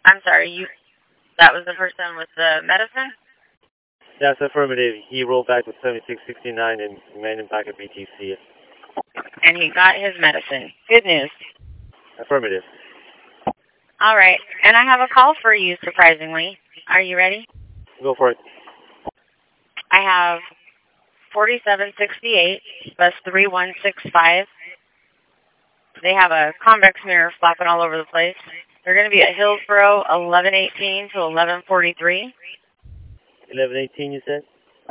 I'm sorry, that was the person with the medicine? That's affirmative. He rolled back with 7669 and landed back at BTC. And he got his medicine. Good news. Affirmative. All right. And I have a call for you, surprisingly. Are you ready? Go for it. I have 4768, bus 3165. They have a convex mirror flapping all over the place. They're going to be at Hillsboro 1118 to 1143. 1118, you said?